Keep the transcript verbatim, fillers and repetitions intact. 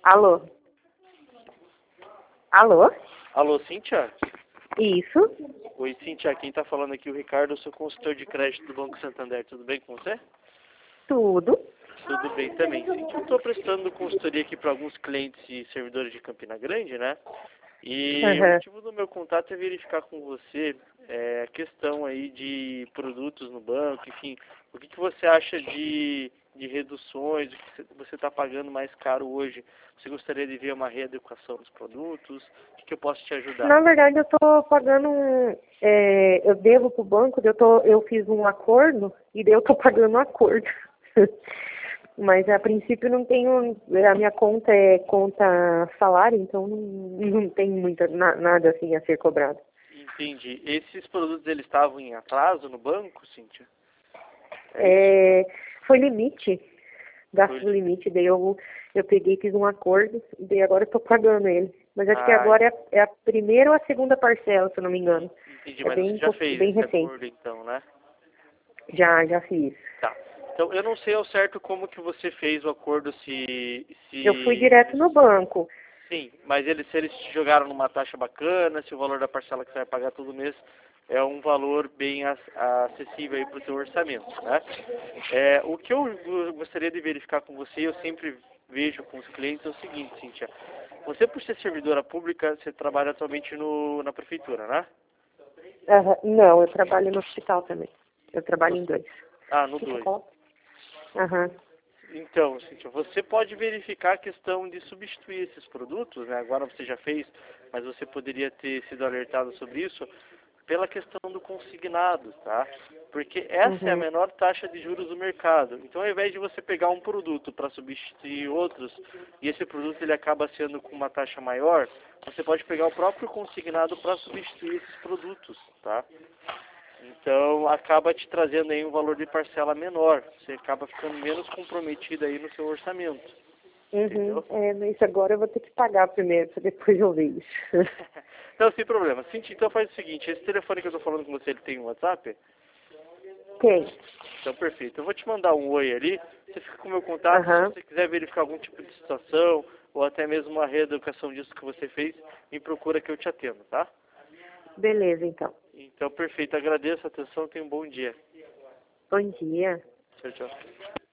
Alô? Alô? Alô, Cíntia? Isso? Oi, Cíntia, quem tá falando aqui é o Ricardo, eu sou consultor de crédito do Banco Santander, tudo bem com você? Tudo? Tudo bem também, Cíntia. Eu estou prestando consultoria aqui para alguns clientes e servidores de Campina Grande, né? E o Uhum. motivo do meu contato é verificar com você é, a questão aí de produtos no banco, enfim, o que, que você acha de, de reduções, o que você está pagando mais caro hoje? Você gostaria de ver uma readequação dos produtos? O que, que eu posso te ajudar? Na verdade, eu estou pagando um... é, eu devo para o banco, eu, tô, eu fiz um acordo e daí eu estou pagando um acordo. Mas a princípio não tenho... A minha conta é conta salário, então não, não tem muita, na, nada assim a ser cobrado. Entendi. Esses produtos, eles estavam em atraso no banco, Cíntia? É isso? É, foi limite, gasto Foi- do limite, daí eu, eu peguei e fiz um acordo, e daí agora eu tô pagando ele. Mas acho que Ah, agora é, é a primeira ou a segunda parcela, se eu não me engano. entendi, É mas você bem, já pouco- fez bem esse recente. acordo então, né? Já, já fiz. Tá. Então, eu não sei ao certo como que você fez o acordo, se, Eu fui se direto eles... no banco. Sim, mas eles, se eles te jogaram numa taxa bacana, se o valor da parcela que você vai pagar todo mês é um valor bem ac- acessível aí para o seu orçamento, né? É, o que eu go- gostaria de verificar com você, eu sempre vejo com os clientes, é o seguinte, Cíntia. Você, por ser servidora pública, você trabalha atualmente no, na prefeitura, né? Aham, não, eu trabalho no hospital também. Eu trabalho em dois. Ah, no Que você dois. coloca? Aham. Então, Cíntia, você pode verificar a questão de substituir esses produtos, né? Agora você já fez, mas você poderia ter sido alertado sobre isso, pela questão do consignado, tá? Porque essa é a Uhum. menor taxa de juros do mercado. Então, ao invés de você pegar um produto para substituir outros, e esse produto ele acaba sendo com uma taxa maior, você pode pegar o próprio consignado para substituir esses produtos, tá? Então, acaba te trazendo aí um valor de parcela menor. Você acaba ficando menos comprometido aí no seu orçamento. Uhum. Entendeu? É, mas agora eu vou ter que pagar primeiro, para depois eu ver isso. Não, sem problema. Cintia, então faz o seguinte, esse telefone que eu estou falando com você, ele tem um WhatsApp? Tem. Então, perfeito. Eu vou te mandar um oi ali. Você fica com o meu contato. Se Aham. você quiser verificar algum tipo de situação ou até mesmo uma reeducação disso que você fez, me procura que eu te atendo, tá? Beleza, então. Então, perfeito. Agradeço a atenção. Tenha um bom dia. Bom dia. Tchau, tchau.